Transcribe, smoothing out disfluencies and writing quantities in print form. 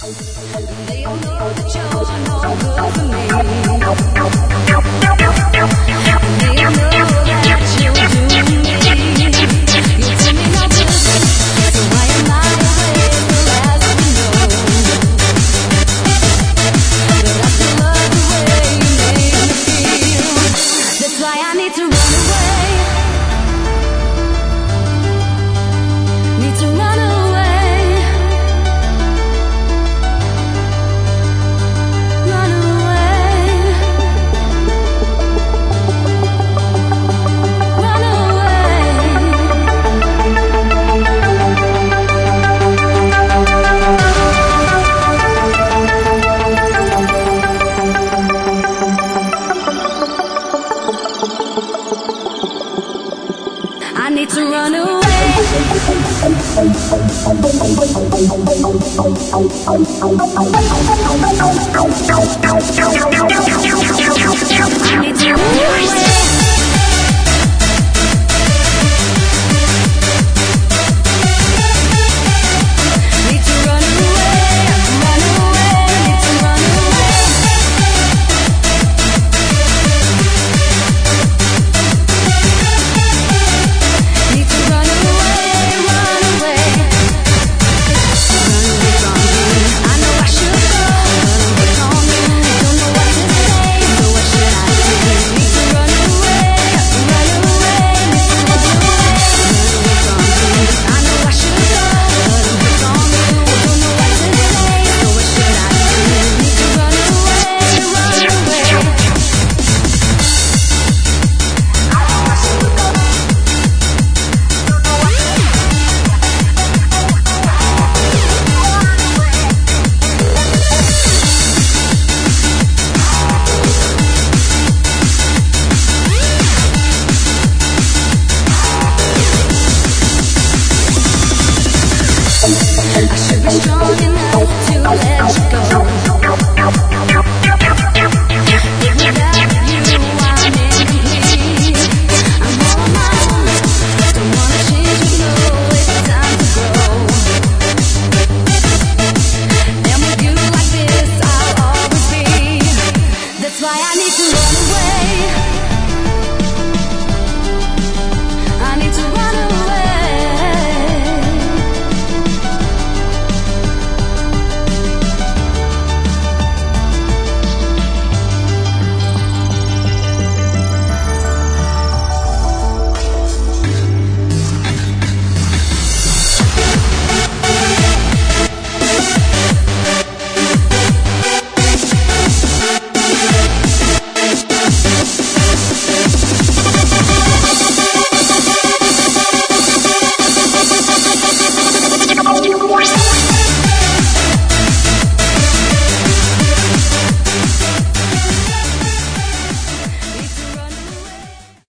They all know that you're no good for me. They all know that you do me. You tell me not to, so why am I awake till as we know? But I still love the way you make me feel. That's why I need to run away. Need to run away. I need to run away. I need to run away.